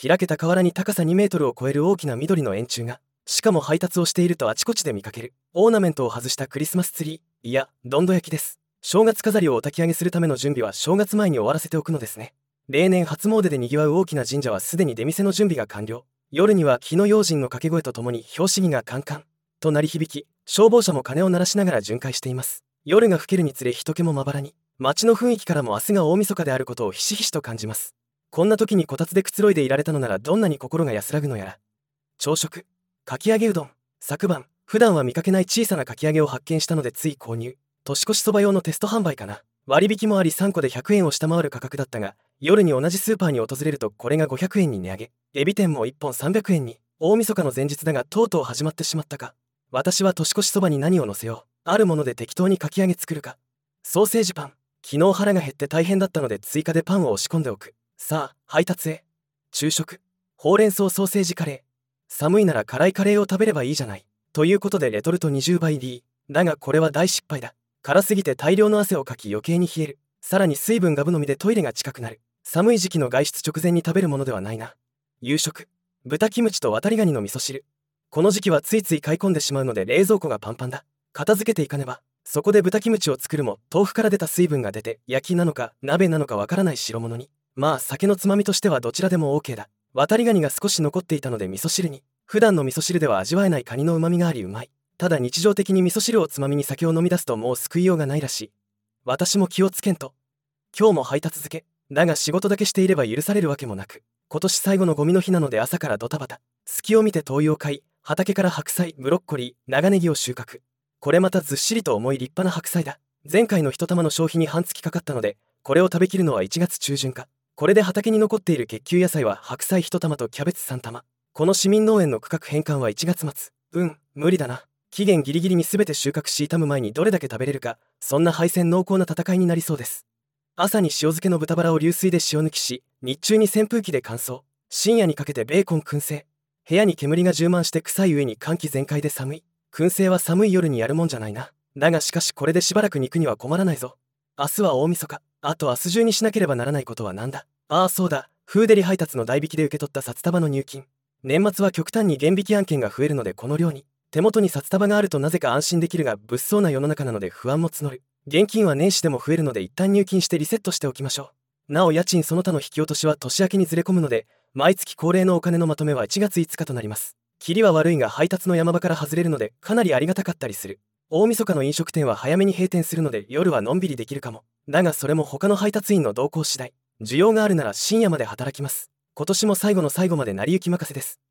開けた河原に高さ2メートルを超える大きな緑の円柱が、しかも配達をしているとあちこちで見かける。オーナメントを外したクリスマスツリー、いや、どんど焼きです。正月飾りをお焚き上げするための準備は正月前に終わらせておくのですね。例年初詣で賑わう大きな神社はすでに出店の準備が完了。夜には火の用心の掛け声とともに拍子木がカンカンと鳴り響き、消防車も鐘を鳴らしながら巡回しています。夜が更けるにつれ人気もまばらに、街の雰囲気からも明日が大晦日であることをひしひしと感じます。こんな時にこたつでくつろいでいられたのならどんなに心が安らぐのやら。朝食、かき揚げうどん。昨晩、普段は見かけない小さなかき揚げを発見したのでつい購入。年越しそば用のテスト販売かな。割引もあり3個で100円を下回る価格だったが、夜に同じスーパーに訪れるとこれが500円に値上げ。エビ天も1本300円に。大晦日の前日だがとうとう始まってしまったか。私は年越しそばに何を乗せよう。あるもので適当にかき揚げ作るか。ソーセージパン。昨日腹が減って大変だったので追加でパンを押し込んでおく。さあ、配達へ。昼食。ほうれん草ソーセージカレー。寒いなら辛いカレーを食べればいいじゃない。ということでレトルト20倍 D。だがこれは大失敗だ。辛すぎて大量の汗をかき余計に冷える。さらに水分ガブ飲みでトイレが近くなる。寒い時期の外出直前に食べるものではないな。夕食。豚キムチと渡りガニの味噌汁。この時期はついつい買い込んでしまうので冷蔵庫がパンパンだ。片付けていかねば。そこで豚キムチを作るも豆腐から出た水分が出て焼きなのか鍋なのかわからない白物に。まあ酒のつまみとしてはどちらでも OK だ。渡りガニが少し残っていたので味噌汁に。普段の味噌汁では味わえないカニの旨味がありうまい。ただ日常的に味噌汁をつまみに酒を飲み出すともう救いようがないらしい。私も気をつけんと。今日も配達付け。だが仕事だけしていれば許されるわけもなく、今年最後のゴミの日なので朝からドタバタ。隙を見て灯油を買い、畑から白菜、ブロッコリー、長ネギを収穫。これまたずっしりと重い立派な白菜だ。前回の一玉の消費に半月かかったので、これを食べきるのは1月中旬か。これで畑に残っている結球野菜は白菜1玉とキャベツ3玉。この市民農園の区画返還は1月末。無理だな。期限ギリギリに全て収穫し傷む前にどれだけ食べれるか、そんな敗戦濃厚な戦いになりそうです。朝に塩漬けの豚バラを流水で塩抜きし、日中に扇風機で乾燥。深夜にかけてベーコン燻製。部屋に煙が充満して臭い上に換気全開で寒い。燻製は寒い夜にやるもんじゃないな。だがしかしこれでしばらく肉には困らないぞ。明日は大晦日。あと明日中にしなければならないことはなんだ。ああそうだ。フーデリ配達の代引きで受け取った札束の入金。年末は極端に減引き案件が増えるのでこの量に。手元に札束があるとなぜか安心できるが物騒な世の中なので不安も募る。現金は年始でも増えるので一旦入金してリセットしておきましょう。なお家賃その他の引き落としは年明けにずれ込むので、毎月恒例のお金のまとめは1月5日となります。切りは悪いが配達の山場から外れるのでかなりありがたかったりする。大晦日の飲食店は早めに閉店するので夜はのんびりできるかも。だがそれも他の配達員の動向次第。需要があるなら深夜まで働きます。今年も最後の最後まで成り行き任せです。